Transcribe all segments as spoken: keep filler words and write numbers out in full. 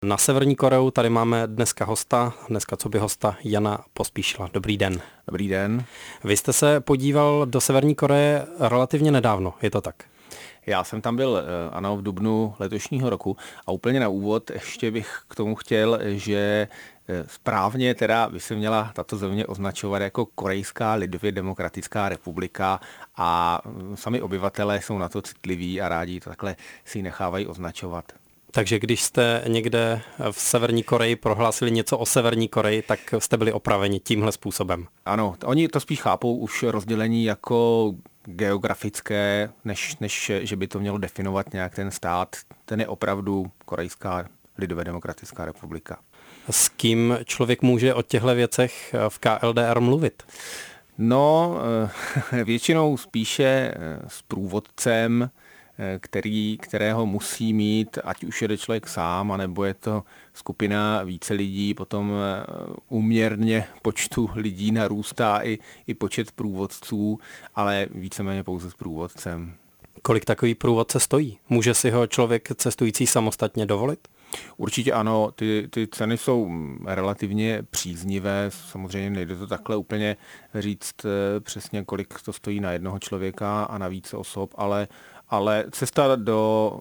Na Severní Koreu tady máme dneska hosta, dneska co by hosta Jana Pospíšila. Dobrý den. Dobrý den. Vy jste se podíval do Severní Koreje relativně nedávno, je to tak? Já jsem tam byl, ano, v dubnu letošního roku a úplně na úvod ještě bych k tomu chtěl, že správně teda by se měla tato země označovat jako Korejská lidově demokratická republika a sami obyvatelé jsou na to citliví a rádi to takhle si nechávají označovat. Takže když jste někde v Severní Koreji prohlásili něco o Severní Koreji, tak jste byli opraveni tímhle způsobem. Ano, oni to spíš chápou už rozdělení jako geografické, než, než že by to mělo definovat nějak ten stát. Ten je opravdu Korejská lidově demokratická republika. S kým člověk může o těchto věcech v K L D R mluvit? No, většinou spíše s průvodcem, který, kterého musí mít, ať už jede člověk sám, anebo je to skupina více lidí, potom úměrně počtu lidí narůstá i, i počet průvodců, ale víceméně pouze s průvodcem. Kolik takový průvodce stojí? Může si ho člověk cestující samostatně dovolit? Určitě ano, ty, ty ceny jsou relativně příznivé, samozřejmě nejde to takhle úplně říct přesně, kolik to stojí na jednoho člověka a na více osob, ale Ale cesta do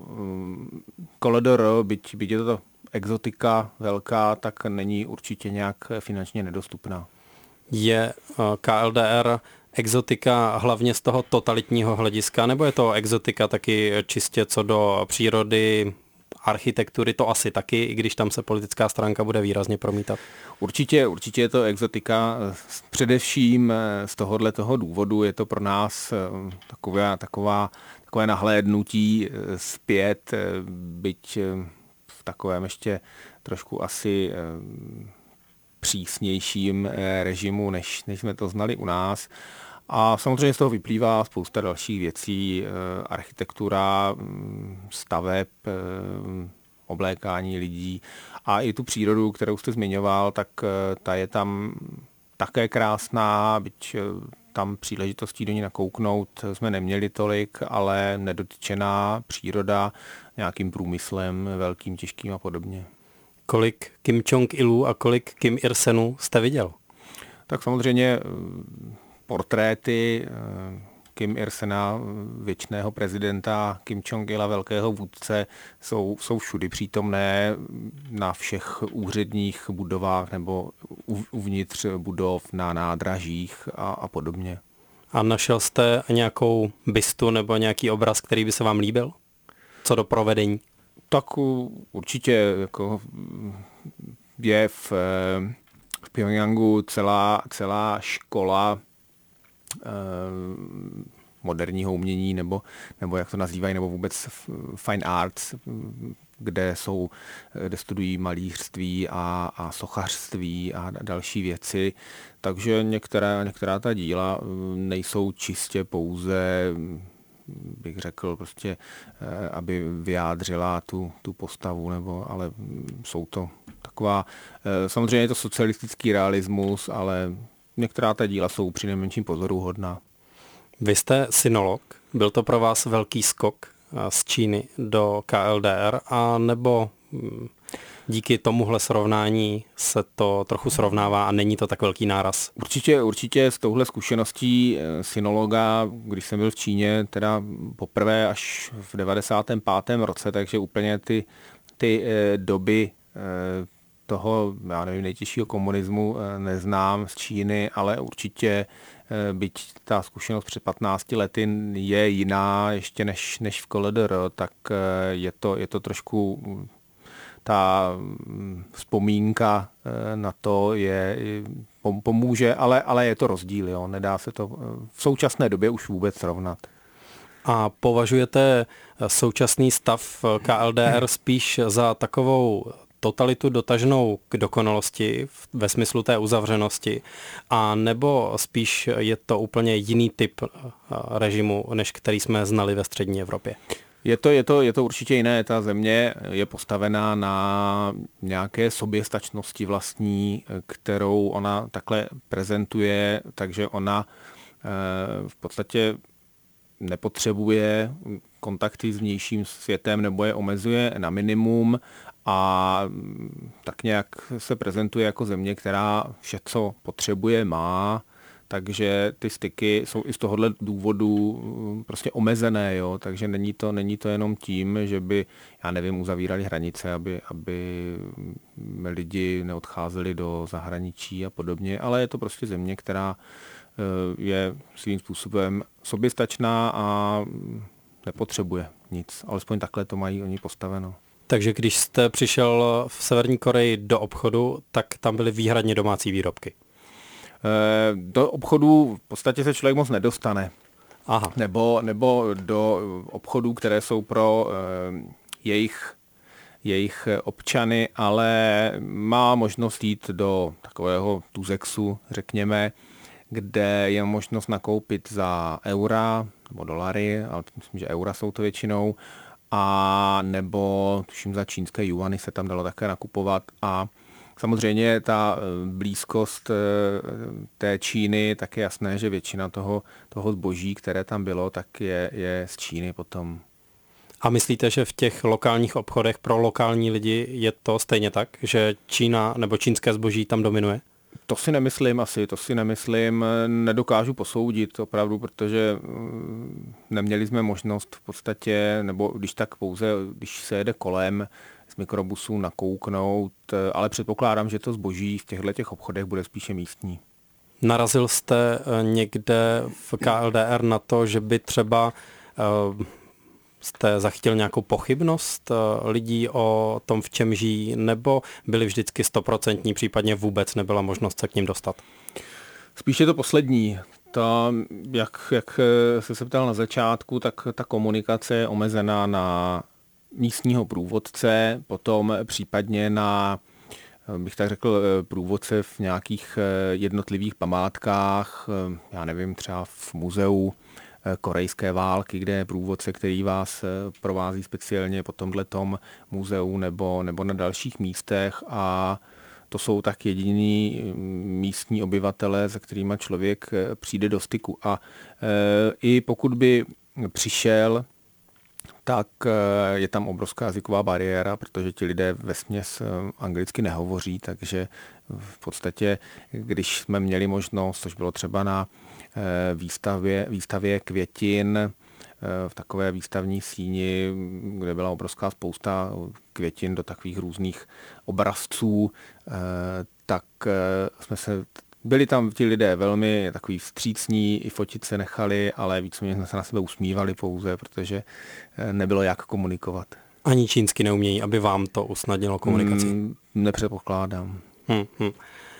K L D R, byť, byť je to exotika velká, tak není určitě nějak finančně nedostupná. Je K L D R exotika hlavně z toho totalitního hlediska, nebo je to exotika taky čistě co do přírody, architektury, to asi taky, i když tam se politická stránka bude výrazně promítat? Určitě, určitě je to exotika. Především z tohohle toho důvodu je to pro nás taková, taková, takové nahlédnutí zpět, byť v takovém ještě trošku asi přísnějším režimu, než, než jsme to znali u nás. A samozřejmě z toho vyplývá spousta dalších věcí, architektura, staveb, oblékání lidí a i tu přírodu, kterou jste zmiňoval, tak ta je tam také krásná, byť tam příležitostí do ní nakouknout jsme neměli tolik, ale nedotyčená příroda nějakým průmyslem velkým, těžkým a podobně. Kolik Kim Jong-ilů a kolik Kim Ir-senů jste viděl? Tak samozřejmě portréty Kim Ir-sena, věčného prezidenta, Kim Jong-ila, velkého vůdce, jsou, jsou všudy přítomné na všech úředních budovách nebo uvnitř budov, na nádražích a, a podobně. A našel jste nějakou bystu nebo nějaký obraz, který by se vám líbil? Co do provedení? Tak určitě jako je v, v Pyongyangu celá, celá škola moderního umění, nebo, nebo jak to nazývají, nebo vůbec fine arts, kde jsou, kde studují malířství a, a sochařství a další věci. Takže některá, některá ta díla nejsou čistě pouze, bych řekl, prostě, aby vyjádřila tu, tu postavu, nebo, ale jsou to taková, samozřejmě je to socialistický realismus, ale některá ta díla jsou přinejmenším pozoruhodná. Vy jste synolog, byl to pro vás velký skok z Číny do K L D R, a nebo díky tomuhle srovnání se to trochu srovnává a není to tak velký náraz? Určitě, určitě s touhle zkušeností synologa, když jsem byl v Číně, teda poprvé až v devadesátém pátém roce, takže úplně ty, ty doby toho, já nevím, nejtěžšího komunismu neznám z Číny, ale určitě, byť ta zkušenost před patnácti lety je jiná ještě než, než v K L D R, tak je to, je to trošku, ta vzpomínka na to je, pomůže, ale, ale je to rozdíl, jo. Nedá se to v současné době už vůbec srovnat. A považujete současný stav K L D R spíš za takovou totalitu dotaženou k dokonalosti ve smyslu té uzavřenosti, a nebo spíš je to úplně jiný typ režimu, než který jsme znali ve střední Evropě? Je to, je to, je to určitě jiné. Ta země je postavená na nějaké soběstačnosti vlastní, kterou ona takhle prezentuje, takže ona v podstatě nepotřebuje kontakty s vnějším světem nebo je omezuje na minimum a tak nějak se prezentuje jako země, která vše, co potřebuje, má, takže ty styky jsou i z tohohle důvodu prostě omezené, jo? Takže není to, není to jenom tím, že by, já nevím, uzavírali hranice, aby, aby lidi neodcházeli do zahraničí a podobně, ale je to prostě země, která je svým způsobem soběstačná a nepotřebuje nic. Alespoň takhle to mají oni postaveno. Takže když jste přišel v Severní Koreji do obchodu, tak tam byly výhradně domácí výrobky. Do obchodu v podstatě se člověk moc nedostane. Aha. Nebo, nebo do obchodů, které jsou pro eh, jejich, jejich občany, ale má možnost jít do takového tuzexu, řekněme, kde je možnost nakoupit za eura nebo dolary, ale myslím, že eura jsou to většinou, a nebo tuším za čínské juany se tam dalo také nakupovat. A samozřejmě ta blízkost té Číny, tak je jasné, že většina toho, toho zboží, které tam bylo, tak je, je z Číny potom. A myslíte, že v těch lokálních obchodech pro lokální lidi je to stejně tak, že Čína nebo čínské zboží tam dominuje? To si nemyslím asi, to si nemyslím, nedokážu posoudit opravdu, protože neměli jsme možnost v podstatě, nebo když tak pouze, když se jede kolem z mikrobusů nakouknout, ale předpokládám, že to zboží v těchto těch obchodech bude spíše místní. Narazil jste někde v K L D R na to, že by třeba jste zachytil nějakou pochybnost lidí o tom, v čem žijí, nebo byli vždycky stoprocentní, případně vůbec nebyla možnost se k ním dostat? Spíše to poslední. Ta, jak, jak jsi se ptal na začátku, tak ta komunikace je omezená na místního průvodce, potom případně na, bych tak řekl, průvodce v nějakých jednotlivých památkách, já nevím, třeba v muzeu korejské války, kde je průvodce, který vás provází speciálně po tomhletom muzeu nebo, nebo na dalších místech, a to jsou tak jediní místní obyvatele, se kterými člověk přijde do styku. A e, i pokud by přišel, tak je tam obrovská jazyková bariéra, protože ti lidé vesměs anglicky nehovoří, takže v podstatě, když jsme měli možnost, což bylo třeba na výstavě, výstavě květin, v takové výstavní síni, kde byla obrovská spousta květin do takových různých obrazců, tak jsme se, byli tam ti lidé velmi takový vstřícní, i fotit se nechali, ale víceméně jsme se na sebe usmívali pouze, protože nebylo jak komunikovat. Ani čínsky neumějí, aby vám to usnadnilo komunikaci? Hmm, nepředpokládám. Hmm, hmm.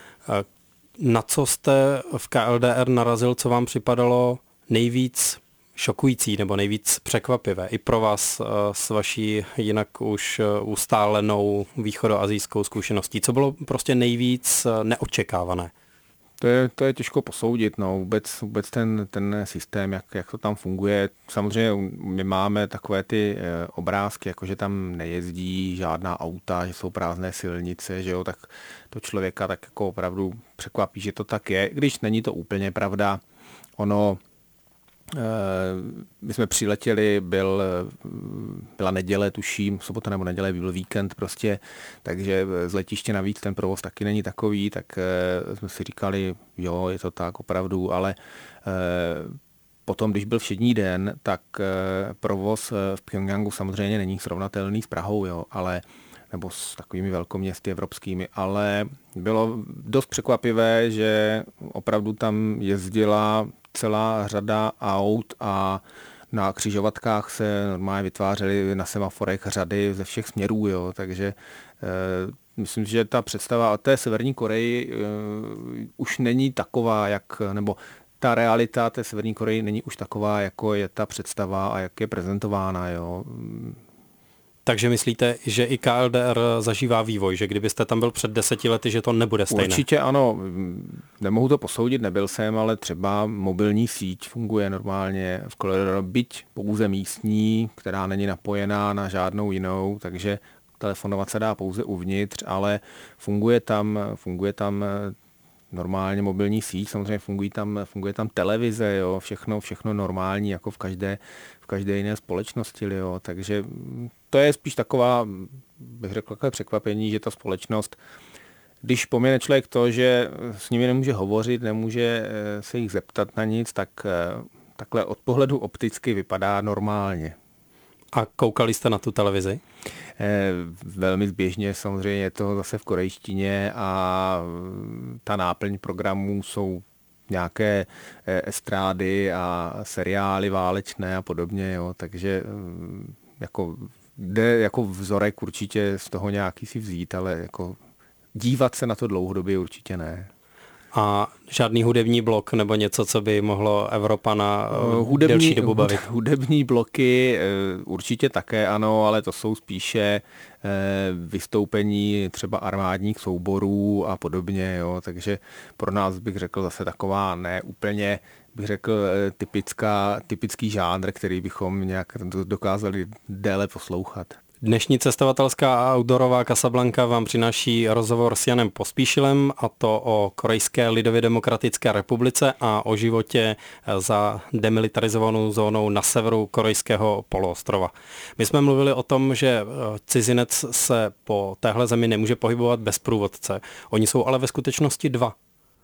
Na co jste v K L D R narazil, co vám připadalo nejvíc šokující nebo nejvíc překvapivé i pro vás s vaší jinak už ustálenou východoasijskou zkušeností? Co bylo prostě nejvíc neočekávané? To je, to je těžko posoudit, no, vůbec, vůbec ten, ten systém, jak, jak to tam funguje. Samozřejmě my máme takové ty e, obrázky, jako že tam nejezdí žádná auta, že jsou prázdné silnice, že jo, tak to člověka tak jako opravdu překvapí, že to tak je, když není to úplně pravda. Ono, e, my jsme přiletěli, byl, byla neděle, tuším, sobota nebo neděle, byl víkend prostě, takže z letiště navíc ten provoz taky není takový, tak e, jsme si říkali, jo, je to tak opravdu, ale e, potom, když byl všední den, tak e, provoz v Pchjongjangu samozřejmě není srovnatelný s Prahou, jo, ale nebo s takovými velkoměsty evropskými, ale bylo dost překvapivé, že opravdu tam jezdila celá řada aut a na křižovatkách se normálně vytvářely na semaforech řady ze všech směrů, jo, takže e, myslím, že ta představa o té Severní Koreji e, už není taková, jak, nebo ta realita té Severní Koreji není už taková, jako je ta představa a jak je prezentována, jo. Takže myslíte, že i K L D R zažívá vývoj, že kdybyste tam byl před deseti lety, že to nebude stejné? Určitě ano, nemohu to posoudit, nebyl jsem, ale třeba mobilní síť funguje normálně v Colorado, byť pouze místní, která není napojená na žádnou jinou, takže telefonovat se dá pouze uvnitř, ale funguje tam, funguje tam normálně mobilní síť, samozřejmě fungují tam, funguje tam televize, jo, všechno, všechno normální, jako v každé, v každé jiné společnosti, jo, takže to je spíš taková, bych řekl, takové překvapení, že ta společnost, když pomine člověk to, že s nimi nemůže hovořit, nemůže se jich zeptat na nic, tak takhle od pohledu opticky vypadá normálně. A koukali jste na tu televizi? Eh, velmi zběžně, samozřejmě je to zase v korejštině a ta náplň programů jsou nějaké estrády a seriály válečné a podobně, jo, takže jako jde jako vzorek určitě z toho nějaký si vzít, ale jako dívat se na to dlouhodobě určitě ne. A žádný hudební blok nebo něco, co by mohlo Evropana hudební, delší dobu bavit? Hudební bloky určitě také ano, ale to jsou spíše vystoupení třeba armádních souborů a podobně, jo, takže pro nás bych řekl zase taková ne úplně, bych řekl typická, typický žánr, který bychom nějak dokázali déle poslouchat. Dnešní cestovatelská a outdoorová Casablanca vám přináší rozhovor s Janem Pospíšilem, a to o Korejské lidově demokratické republice a o životě za demilitarizovanou zónou na severu korejského poloostrova. My jsme mluvili o tom, že cizinec se po téhle zemi nemůže pohybovat bez průvodce. Oni jsou ale ve skutečnosti dva.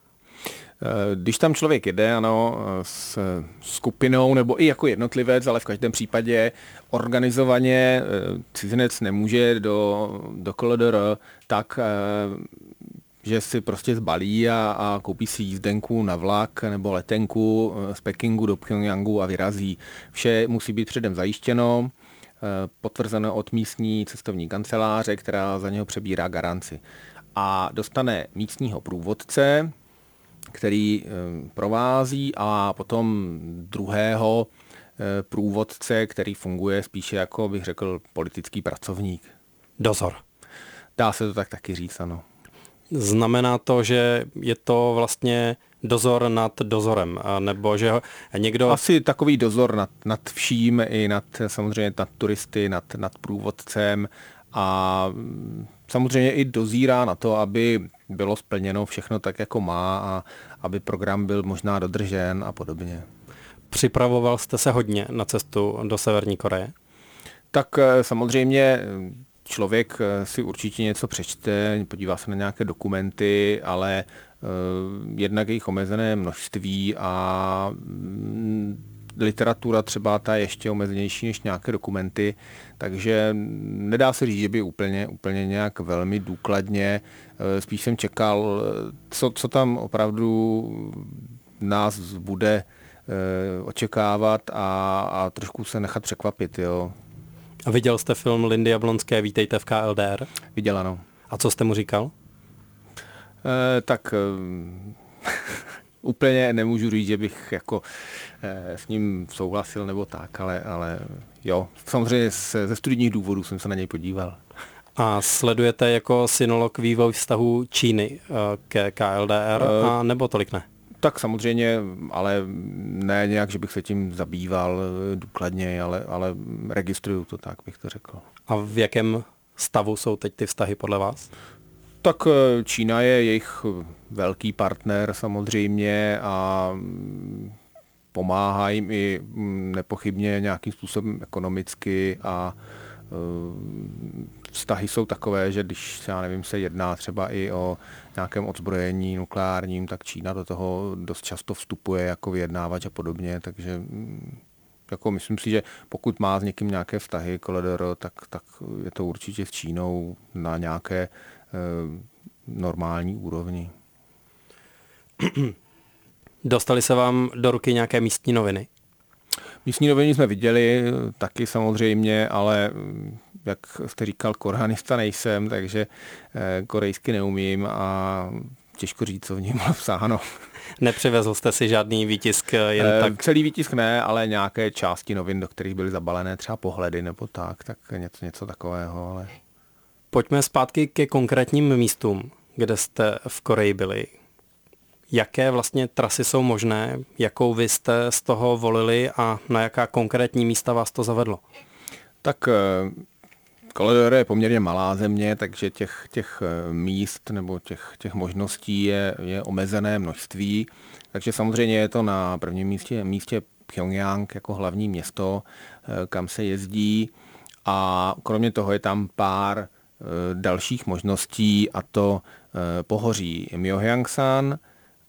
Když tam člověk jede, ano, s skupinou nebo i jako jednotlivec, ale v každém případě organizovaně cizinec nemůže do, do K L D R tak, že si prostě zbalí a, a koupí si jízdenku na vlak nebo letenku z Pekingu do Pchjongjangu a vyrazí. Vše musí být předem zajištěno, potvrzeno od místní cestovní kanceláře, která za něho přebírá garanci. A dostane místního průvodce, který provází, a potom druhého průvodce, který funguje spíše jako, bych řekl, politický pracovník. Dozor. Dá se to tak taky říct, ano. Znamená to, že je to vlastně dozor nad dozorem, nebo že někdo... Asi takový dozor nad, nad vším, i nad samozřejmě nad turisty, nad, nad průvodcem, a samozřejmě i dozírá na to, aby bylo splněno všechno tak, jako má, a aby program byl možná dodržen a podobně. Připravoval jste se hodně na cestu do Severní Koreje? Tak samozřejmě člověk si určitě něco přečte, podívá se na nějaké dokumenty, ale jednak jejich omezené množství a literatura třeba ta je ještě omezenější než nějaké dokumenty, takže nedá se říct, že by úplně, úplně nějak velmi důkladně. Spíš jsem čekal, co, co tam opravdu nás bude očekávat, a, a trošku se nechat překvapit. Jo. A viděl jste film Lindy Jablonské Vítejte v K L D R? Viděl, ano. A co jste mu říkal? E, tak... Úplně nemůžu říct, že bych jako e, s ním souhlasil nebo tak, ale, ale jo, samozřejmě ze studijních důvodů jsem se na něj podíval. A sledujete jako synolog vývoj vztahu Číny ke K L D R, e, a nebo tolik ne? Tak samozřejmě, ale ne nějak, že bych se tím zabýval důkladně, ale, ale registruju to, tak bych to řekl. A v jakém stavu jsou teď ty vztahy podle vás? Tak Čína je jejich velký partner samozřejmě a pomáhá jim i nepochybně nějakým způsobem ekonomicky, a vztahy jsou takové, že když já nevím, se jedná třeba i o nějakém odzbrojení nukleárním, tak Čína do toho dost často vstupuje jako vyjednávač a podobně, takže jako myslím si, že pokud má s někým nějaké vztahy K L D R, tak, tak je to určitě s Čínou na nějaké normální úrovni. Dostali se vám do ruky nějaké místní noviny? Místní noviny jsme viděli taky samozřejmě, ale jak jste říkal, koreanista nejsem, takže korejsky neumím a těžko říct, co v něm bylo psáno. Nepřivezl jste si žádný výtisk jen e, tak? Celý výtisk ne, ale nějaké části novin, do kterých byly zabalené třeba pohledy nebo tak, tak něco, něco takového. Ale... Pojďme zpátky ke konkrétním místům, kde jste v Koreji byli. Jaké vlastně trasy jsou možné, jakou vy jste z toho volili a na jaká konkrétní místa vás to zavedlo? Tak K L D R je poměrně malá země, takže těch, těch míst nebo těch, těch možností je, je omezené množství. Takže samozřejmě je to na prvním místě, místě Pchjongjang jako hlavní město, kam se jezdí. A kromě toho je tam pár dalších možností, a to pohoří Myeongsan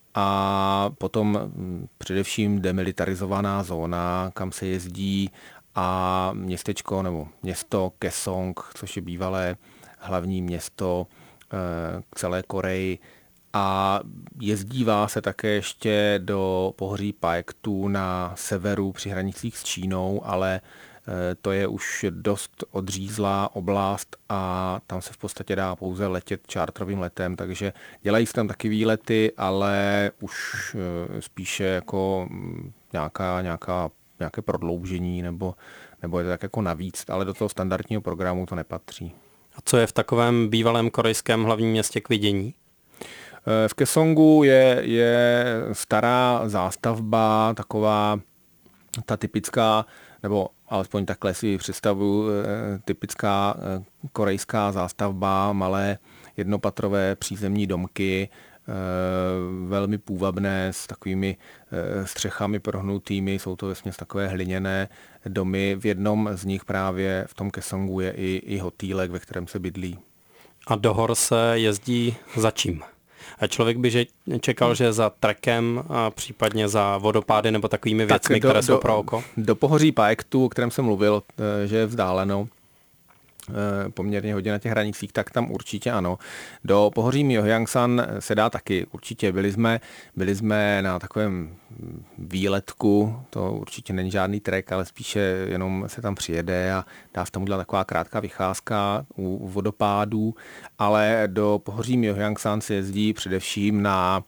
a potom především demilitarizovaná zóna, kam se jezdí, a městečko nebo město Kaesong, což je bývalé hlavní město k celé Koreji. A jezdívá se také ještě do pohoří Paektu na severu při hranicích s Čínou, ale to je už dost odřízlá oblast a tam se v podstatě dá pouze letět čártrovým letem, takže dělají se tam taky výlety, ale už spíše jako nějaká, nějaká, nějaké prodloužení nebo, nebo je to tak jako navíc, ale do toho standardního programu to nepatří. A co je v takovém bývalém korejském hlavním městě k vidění? V Kaesongu je, je stará zástavba, taková ta typická, nebo alespoň takhle si představuji, typická korejská zástavba, malé jednopatrové přízemní domky, velmi půvabné, s takovými střechami prohnutými, jsou to vesměs takové hliněné domy. V jednom z nich právě v tom Kaesongu je i, i hotýlek, ve kterém se bydlí. A do hor se jezdí za čím? A člověk by že čekal, že za trekem a případně za vodopády nebo takovými věcmi, tak do, které jsou do, pro oko? Do pohoří Paektu, o kterém jsem mluvil, že je vzdáleno poměrně hodně na těch hranicích, tak tam určitě ano. Do pohoří Myeongsan se dá taky určitě. Byli jsme, byli jsme na takovém výletku, to určitě není žádný trek, ale spíše jenom se tam přijede a dá se tam udělat taková krátká vycházka u vodopádů, ale do pohoří Myeongsan se jezdí především na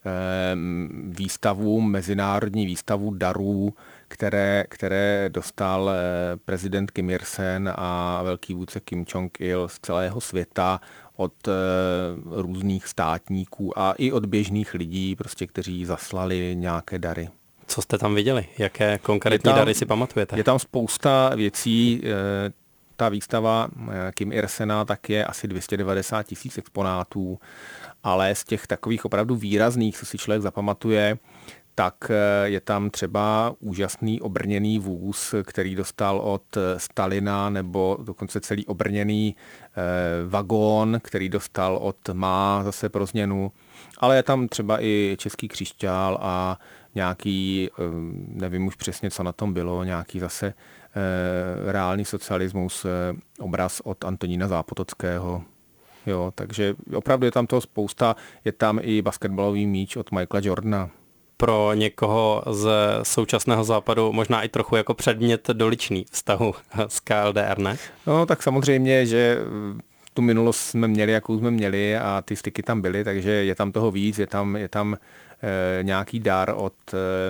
výstavu, mezinárodní výstavu darů, které, které dostal prezident Kim Il-sen a velký vůdce Kim Jong-il z celého světa od různých státníků a i od běžných lidí, prostě, kteří zaslali nějaké dary. Co jste tam viděli? Jaké konkrétní tam, dary si pamatujete? Je tam spousta věcí. Ta výstava Kim Il-sena tak je asi dvě stě devadesát tisíc exponátů, ale z těch takových opravdu výrazných, co si člověk zapamatuje, tak je tam třeba úžasný obrněný vůz, který dostal od Stalina, nebo dokonce celý obrněný vagón, který dostal od Má zase pro změnu. Ale je tam třeba i český křišťál a nějaký, nevím už přesně, co na tom bylo, nějaký zase reálný socialismus, obraz od Antonína Zápotockého. Jo, takže opravdu je tam toho spousta, je tam i basketbalový míč od Michaela Jordana. Pro někoho z současného západu možná i trochu jako předmět doličný vztahu s K L D R, ne? No tak samozřejmě, že tu minulost jsme měli, jakou jsme měli a ty styky tam byly, takže je tam toho víc, je tam, je tam e, nějaký dar od e,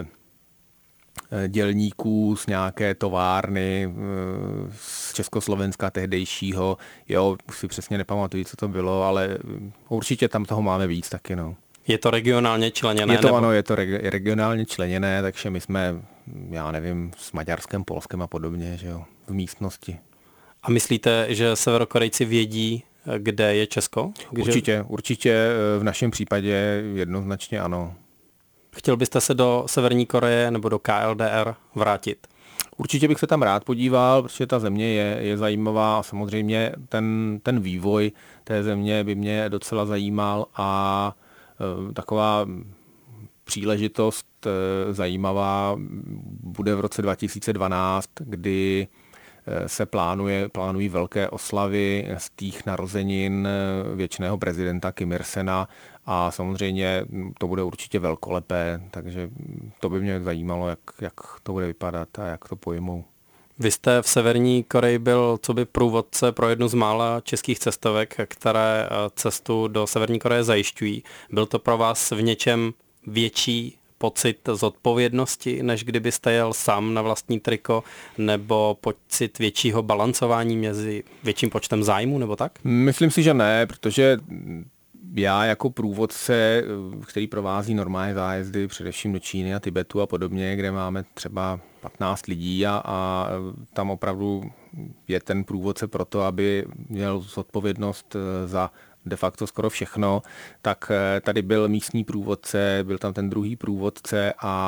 dělníků z nějaké továrny e, z Československa tehdejšího. Jo, už si přesně nepamatuji, co to bylo, ale určitě tam toho máme víc taky, no. Je to regionálně členěné? Je to nebo? Ano, je to re- regionálně členěné, takže my jsme, já nevím, s Maďarskem, Polskem a podobně, že jo, v místnosti. A myslíte, že Severokorejci vědí, kde je Česko? Určitě, určitě v našem případě jednoznačně ano. Chtěl byste se do Severní Koreje nebo do K L D R vrátit? Určitě bych se tam rád podíval, protože ta země je, je zajímavá a samozřejmě ten, ten vývoj té země by mě docela zajímal a e, taková příležitost e, zajímavá bude v roce dva tisíce dvanáct, kdy se plánuje, plánují velké oslavy z těch narozenin věčného prezidenta Kim Il-sena a samozřejmě to bude určitě velkolepé, takže to by mě zajímalo, jak, jak to bude vypadat a jak to pojmou. Vy jste v Severní Koreji byl coby průvodce pro jednu z mála českých cestovek, které cestu do Severní Koreje zajišťují. Byl to pro vás v něčem větší pocit zodpovědnosti, než kdybyste jel sám na vlastní triko, nebo pocit většího balancování mezi větším počtem zájmů, nebo tak? Myslím si, že ne, protože já jako průvodce, který provází normální zájezdy, především do Číny a Tibetu a podobně, kde máme třeba patnáct lidí a, a tam opravdu je ten průvodce proto, aby měl zodpovědnost za de facto skoro všechno, tak tady byl místní průvodce, byl tam ten druhý průvodce a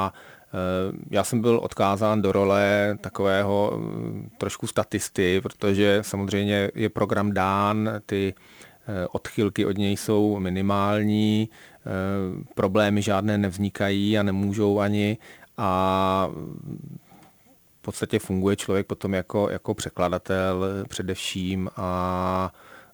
Já jsem byl odkázán do role takového trošku statisty, protože samozřejmě je program dán, ty odchylky od něj jsou minimální, problémy žádné nevznikají a nemůžou ani a v podstatě funguje člověk potom jako, jako překladatel především a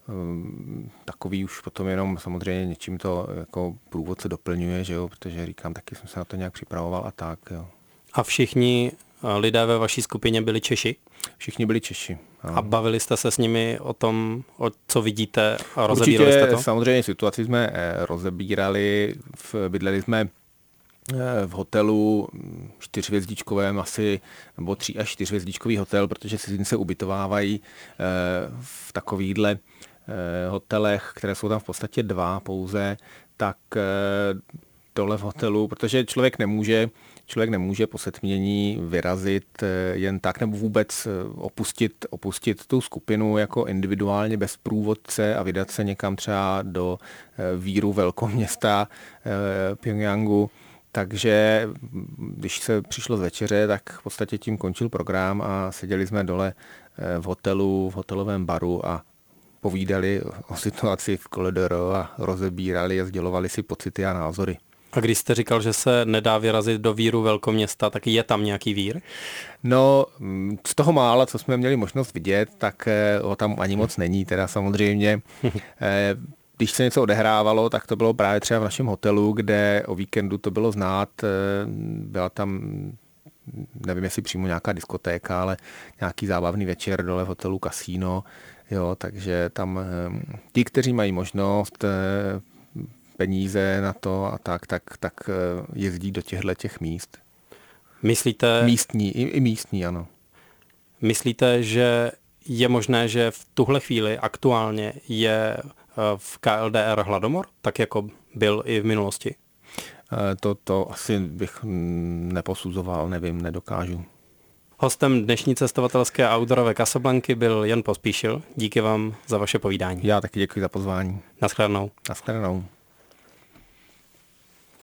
takový už potom jenom samozřejmě něčím to jako průvodce doplňuje, že jo, protože říkám, taky jsem se na to nějak připravoval a tak, jo. A všichni lidé ve vaší skupině byli Češi? Všichni byli Češi. A bavili jste se s nimi o tom, o co vidíte a rozebírali Určitě, jste to? samozřejmě situaci jsme rozebírali, bydleli jsme v hotelu čtyřhvězdičkovém asi, nebo tři až čtyřhvězdičkový hotel, protože cizinci se ubytovávají v takovýchhle hotelech, které jsou tam v podstatě dva pouze, tak dole v hotelu, protože člověk nemůže, člověk nemůže po setmění vyrazit jen tak, nebo vůbec opustit, opustit tu skupinu jako individuálně bez průvodce a vydat se někam třeba do víru velkoměsta Pyongyangu. Takže když se přišlo z večeře, tak v podstatě tím končil program a seděli jsme dole v hotelu, v hotelovém baru a povídali o situaci v Koledoro a rozebírali a sdělovali si pocity a názory. A když jste říkal, že se nedá vyrazit do víru velkoměsta, tak je tam nějaký vír? No, z toho mála, co jsme měli možnost vidět, tak ho tam ani moc není, teda samozřejmě. Když se něco odehrávalo, tak to bylo právě třeba v našem hotelu, kde o víkendu to bylo znát, byla tam, nevím jestli přímo nějaká diskotéka, ale nějaký zábavný večer dole v hotelu Casino, jo, takže tam ti, kteří mají možnost, peníze na to a tak, tak, tak jezdí do těchto těch míst. Myslíte... Místní, i, i místní, ano. Myslíte, že je možné, že v tuhle chvíli aktuálně je v K L D R hladomor, tak jako byl i v minulosti? To, to asi bych neposuzoval, nevím, nedokážu. Hostem dnešní cestovatelské a outdoorové Casablanky byl Jan Pospíšil. Díky vám za vaše povídání. Já taky děkuji za pozvání. Naschledanou. Naschledanou.